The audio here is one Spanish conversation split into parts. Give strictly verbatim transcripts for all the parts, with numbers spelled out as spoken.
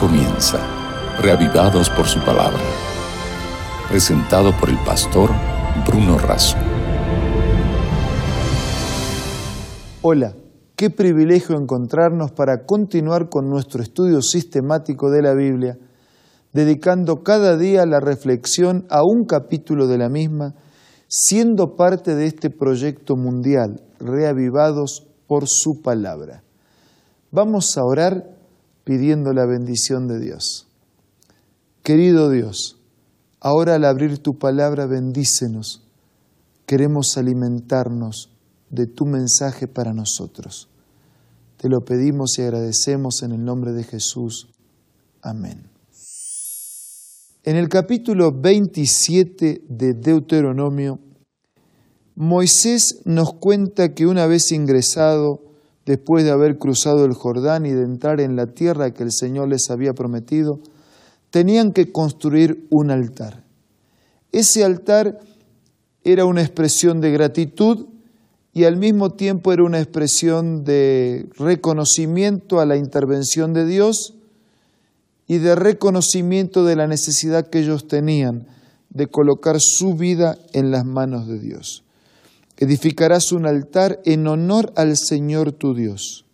comienza, reavivados por su palabra. Presentado por el pastor Bruno Razo. Hola, qué privilegio encontrarnos para continuar con nuestro estudio sistemático de la Biblia, dedicando cada día la reflexión a un capítulo de la misma, siendo parte de este proyecto mundial, reavivados por su palabra. Vamos a orar pidiendo la bendición de Dios. Querido Dios, ahora al abrir tu palabra, bendícenos. Queremos alimentarnos de tu mensaje para nosotros. Te lo pedimos y agradecemos en el nombre de Jesús. Amén. En el capítulo veintisiete de Deuteronomio, Moisés nos cuenta que una vez ingresado, después de haber cruzado el Jordán y de entrar en la tierra que el Señor les había prometido, tenían que construir un altar. Ese altar era una expresión de gratitud y al mismo tiempo era una expresión de reconocimiento a la intervención de Dios y de reconocimiento de la necesidad que ellos tenían de colocar su vida en las manos de Dios. Edificarás un altar en honor al Señor tu Dios.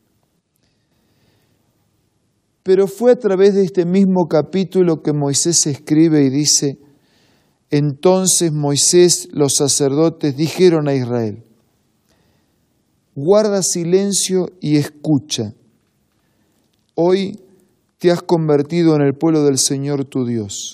Pero fue a través de este mismo capítulo que Moisés escribe y dice: entonces Moisés, los sacerdotes, dijeron a Israel: guarda silencio y escucha. Hoy te has convertido en el pueblo del Señor tu Dios.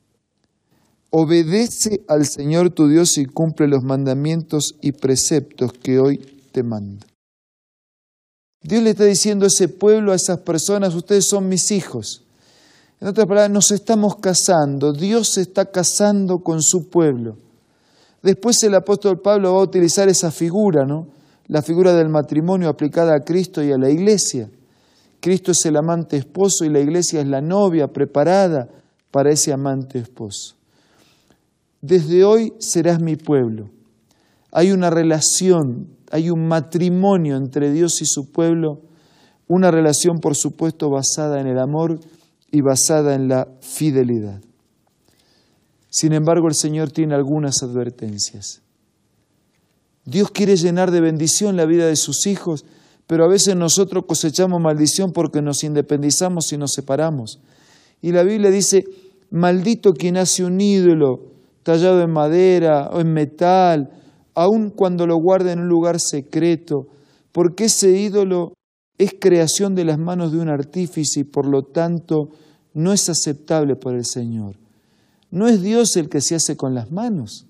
Obedece al Señor tu Dios y cumple los mandamientos y preceptos que hoy te mando. Dios le está diciendo a ese pueblo, a esas personas: ustedes son mis hijos. En otras palabras, nos estamos casando. Dios se está casando con su pueblo. Después el apóstol Pablo va a utilizar esa figura, ¿no? La figura del matrimonio aplicada a Cristo y a la iglesia. Cristo es el amante esposo y la iglesia es la novia preparada para ese amante esposo. Desde hoy serás mi pueblo. Hay una relación, hay un matrimonio entre Dios y su pueblo, una relación, por supuesto, basada en el amor y basada en la fidelidad. Sin embargo, el Señor tiene algunas advertencias. Dios quiere llenar de bendición la vida de sus hijos, pero a veces nosotros cosechamos maldición porque nos independizamos y nos separamos. Y la Biblia dice: maldito quien hace un ídolo tallado en madera o en metal, aun cuando lo guarda en un lugar secreto, porque ese ídolo es creación de las manos de un artífice y por lo tanto no es aceptable por el Señor. No es Dios el que se hace con las manos.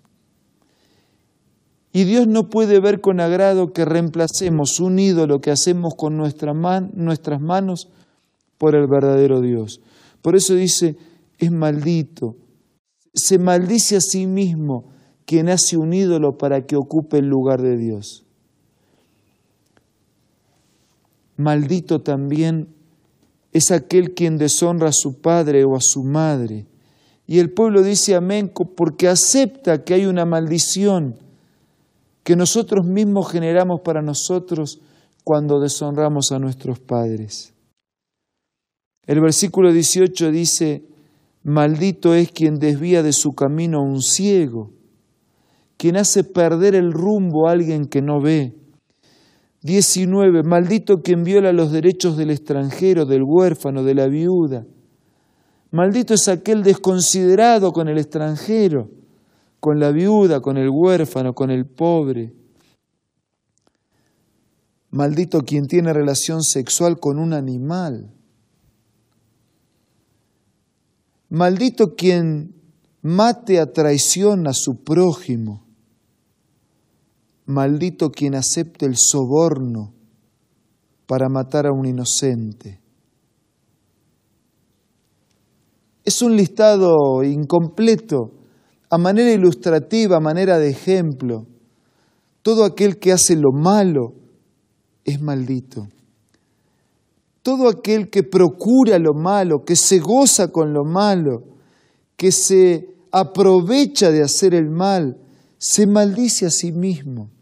Y Dios no puede ver con agrado que reemplacemos un ídolo que hacemos con nuestra man, nuestras manos por el verdadero Dios. Por eso dice: es maldito. Se maldice a sí mismo quien hace un ídolo para que ocupe el lugar de Dios. Maldito también es aquel quien deshonra a su padre o a su madre. Y el pueblo dice amén porque acepta que hay una maldición que nosotros mismos generamos para nosotros cuando deshonramos a nuestros padres. El versículo dieciocho dice: maldito es quien desvía de su camino a un ciego, quien hace perder el rumbo a alguien que no ve. diecinueve. Maldito quien viola los derechos del extranjero, del huérfano, de la viuda. Maldito es aquel desconsiderado con el extranjero, con la viuda, con el huérfano, con el pobre. Maldito quien tiene relación sexual con un animal. Maldito quien mate a traición a su prójimo. Maldito quien acepte el soborno para matar a un inocente. Es un listado incompleto, a manera ilustrativa, a manera de ejemplo. Todo aquel que hace lo malo es maldito. Todo aquel que procura lo malo, que se goza con lo malo, que se aprovecha de hacer el mal, se maldice a sí mismo.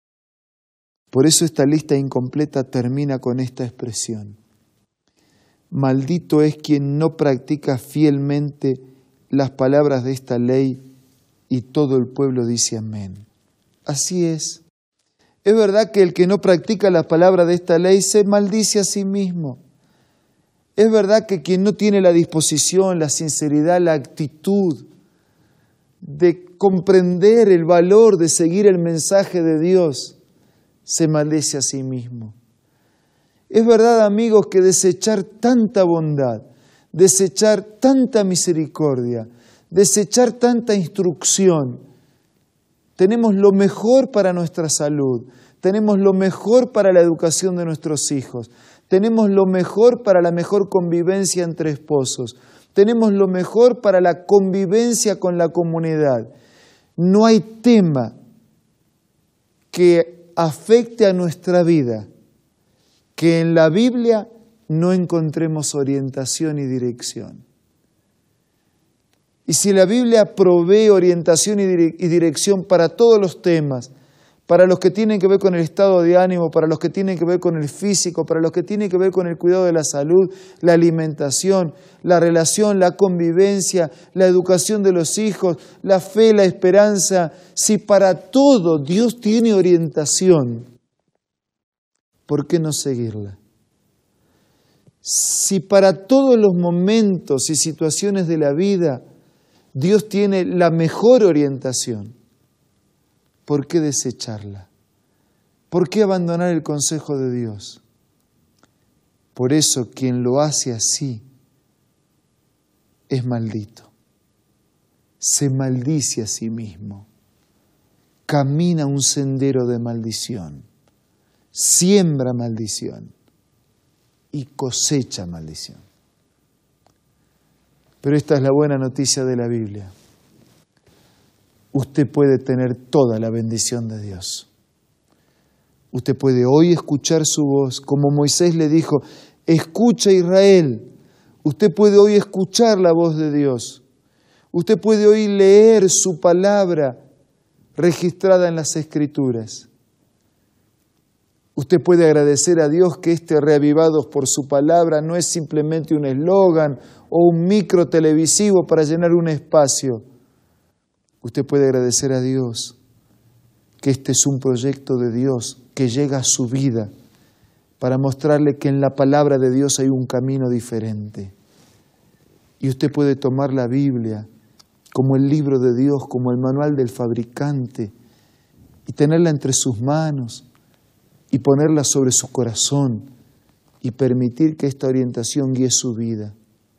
Por eso esta lista incompleta termina con esta expresión. Maldito es quien no practica fielmente las palabras de esta ley, y todo el pueblo dice amén. Así es. Es verdad que el que no practica las palabras de esta ley se maldice a sí mismo. Es verdad que quien no tiene la disposición, la sinceridad, la actitud de comprender el valor de seguir el mensaje de Dios, se maldice a sí mismo. Es verdad, amigos, que desechar tanta bondad, desechar tanta misericordia, desechar tanta instrucción, tenemos lo mejor para nuestra salud, tenemos lo mejor para la educación de nuestros hijos, tenemos lo mejor para la mejor convivencia entre esposos, tenemos lo mejor para la convivencia con la comunidad. No hay tema que afecte a nuestra vida que en la Biblia no encontremos orientación y dirección. Y si la Biblia provee orientación y dirección para todos los temas, para los que tienen que ver con el estado de ánimo, para los que tienen que ver con el físico, para los que tienen que ver con el cuidado de la salud, la alimentación, la relación, la convivencia, la educación de los hijos, la fe, la esperanza, si para todo Dios tiene orientación, ¿por qué no seguirla? Si para todos los momentos y situaciones de la vida Dios tiene la mejor orientación, ¿por qué desecharla? ¿Por qué abandonar el consejo de Dios? Por eso quien lo hace así es maldito. Se maldice a sí mismo. Camina un sendero de maldición. Siembra maldición y cosecha maldición. Pero esta es la buena noticia de la Biblia. Usted puede tener toda la bendición de Dios. Usted puede hoy escuchar su voz, como Moisés le dijo, escucha Israel. Usted puede hoy escuchar la voz de Dios. Usted puede hoy leer su palabra registrada en las Escrituras. Usted puede agradecer a Dios que este Reavivados por su palabra no es simplemente un eslogan o un micro televisivo para llenar un espacio. Usted puede agradecer a Dios que este es un proyecto de Dios que llega a su vida para mostrarle que en la palabra de Dios hay un camino diferente. Y usted puede tomar la Biblia como el libro de Dios, como el manual del fabricante, y tenerla entre sus manos y ponerla sobre su corazón y permitir que esta orientación guíe su vida.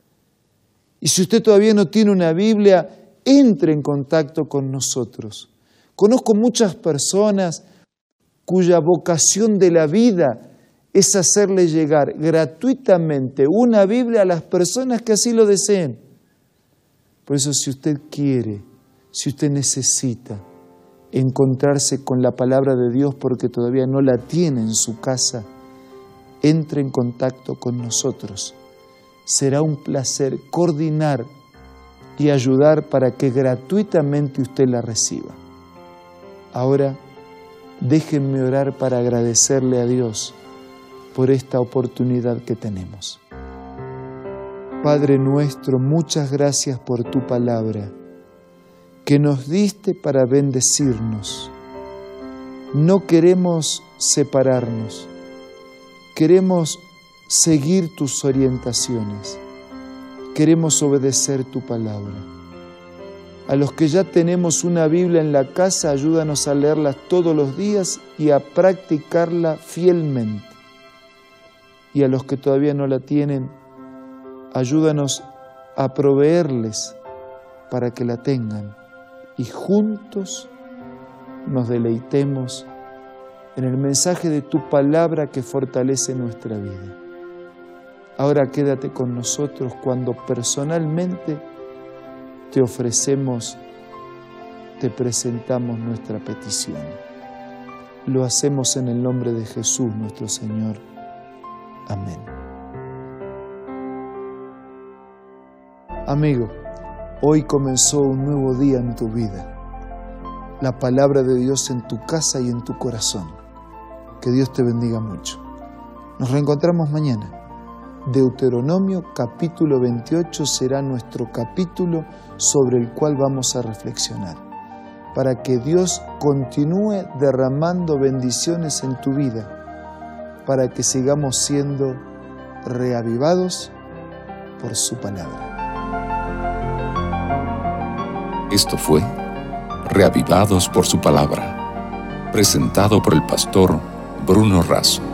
Y si usted todavía no tiene una Biblia, entre en contacto con nosotros. Conozco muchas personas cuya vocación de la vida es hacerle llegar gratuitamente una Biblia a las personas que así lo deseen. Por eso, si usted quiere, si usted necesita encontrarse con la palabra de Dios porque todavía no la tiene en su casa, entre en contacto con nosotros. Será un placer coordinar y ayudar para que gratuitamente usted la reciba. Ahora, déjenme orar para agradecerle a Dios por esta oportunidad que tenemos. Padre nuestro, muchas gracias por tu palabra que nos diste para bendecirnos. No queremos separarnos, queremos seguir tus orientaciones, queremos obedecer tu palabra. A los que ya tenemos una Biblia en la casa, ayúdanos a leerla todos los días y a practicarla fielmente. Y a los que todavía no la tienen, ayúdanos a proveerles para que la tengan y juntos nos deleitemos en el mensaje de tu palabra que fortalece nuestra vida. Ahora quédate con nosotros cuando personalmente te ofrecemos, te presentamos nuestra petición. Lo hacemos en el nombre de Jesús nuestro Señor. Amén. Amigo, hoy comenzó un nuevo día en tu vida. La palabra de Dios en tu casa y en tu corazón. Que Dios te bendiga mucho. Nos reencontramos mañana. Deuteronomio capítulo veintiocho será nuestro capítulo sobre el cual vamos a reflexionar, para que Dios continúe derramando bendiciones en tu vida, para que sigamos siendo reavivados por su palabra. Esto fue Reavivados por su palabra, presentado por el pastor Bruno Razo.